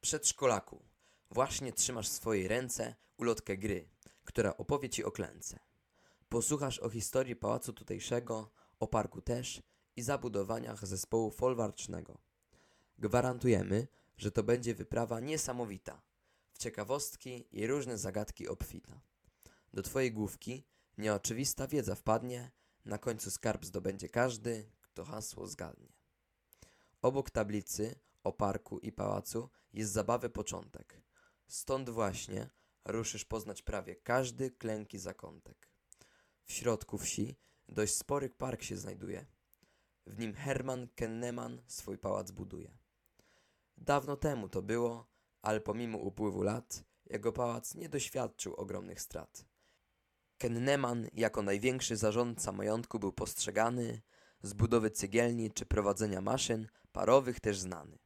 Przedszkolaku, właśnie trzymasz w swojej ręce ulotkę gry, która opowie ci o klęce. Posłuchasz o historii pałacu tutejszego, o parku też i zabudowaniach zespołu folwarcznego. Gwarantujemy, że to będzie wyprawa niesamowita, w ciekawostki i różne zagadki obfita. Do twojej główki nieoczywista wiedza wpadnie, na końcu skarb zdobędzie każdy, kto hasło zgadnie. Obok tablicy o parku i pałacu jest zabawy początek. Stąd właśnie ruszysz poznać prawie każdy klęki zakątek. W środku wsi dość spory park się znajduje. W nim Herman Kenneman swój pałac buduje. Dawno temu to było, ale pomimo upływu lat jego pałac nie doświadczył ogromnych strat. Kenneman jako największy zarządca majątku był postrzegany, z budowy cegielni czy prowadzenia maszyn parowych też znany.